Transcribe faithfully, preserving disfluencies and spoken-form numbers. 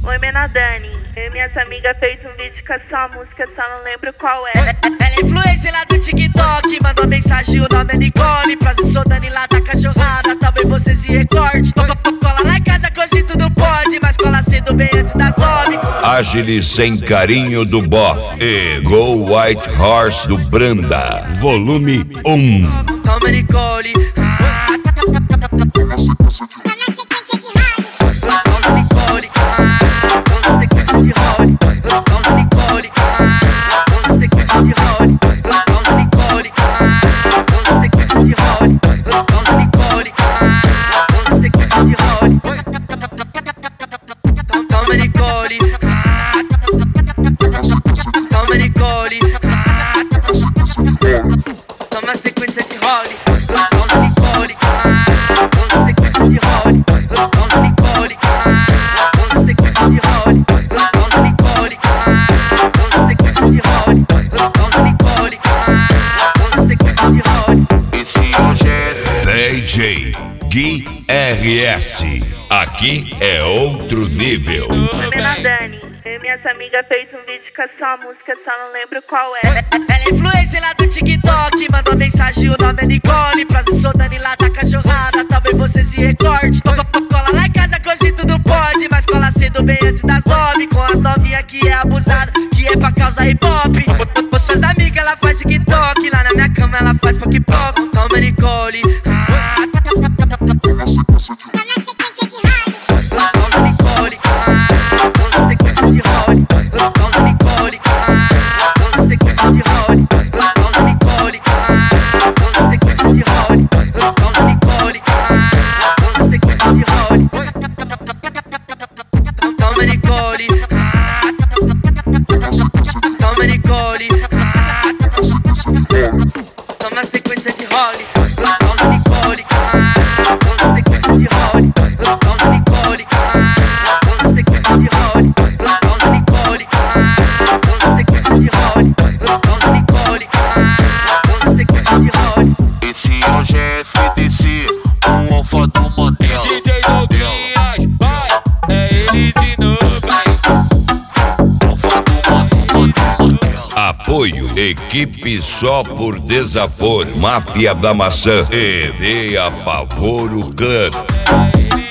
Oi, Menadani. Eu e minhas amigas fez um vídeo com essa música, só não lembro qual é. Ela é influencer lá do TikTok, mandou mensagem, o nome é Nicole. Prazer, sou Dani lá da cachorrada, talvez você se recorde. Cola lá em casa que hoje tudo pode, mas cola cedo bem antes das nove. Agile sem carinho do Boff e Go White Horse do Branda, volume um. Toma Nicole, ah, toma Nicole, ah, toma sequência de role. Toma Nicole, ah, toma sequência de role. Toma Nicole, ah, toma sequência de role. Toma Nicole, ah, toma sequência de role. Toma Nicole, ah, toma Nicole, ah, toma sequência de role. Toma Nicole, ah, toma sequência de role. Toma Nicole, ah, toma sequência de role. Toma Nicole, ah, toma sequência de role. Toma Nicole, ah, toma sequência de role. D J Gui R S, aqui é outro nível. Oi, Menadani. Eu e minhas amigas fez um vídeo com essa música, só não lembro qual é. Ela é influencer lá do TikTok, mandou mensagem, o nome é Nicole. Prazer, sou Dani lá da cachorrada, talvez você se recorde. Cola lá em casa que hoje tudo pode, mas cola cedo bem antes das nove. Com as novinhas que é abusada, que é pra causar hip hop. Com suas amigas ela faz TikTok, lá na minha cama ela faz pop pop. Toma Nicole, ah, toma Nicole, ah, toma sequência de role. Toma Nicole, ah, toma sequência de role. Toma Nicole, ah, toma sequência de role. Toma Nicole, ah, toma sequência de role. Toma Nicole, ah, toma Nicole, ah, toma sequência de role. Toma Nicole, ah, toma sequência de role. Toma Nicole, ah, toma sequência de role. Toma Nicole, ah, toma sequência de role. Toma Nicole, ah, toma sequência de role. Esse é o G F D C, o alfa do Mandela. D J Douglas, vai, é ele de novo, Alfa do Mandela. Apoio, equipe só por desaforo, Máfia da Maçã e de Apavoro Club. é ele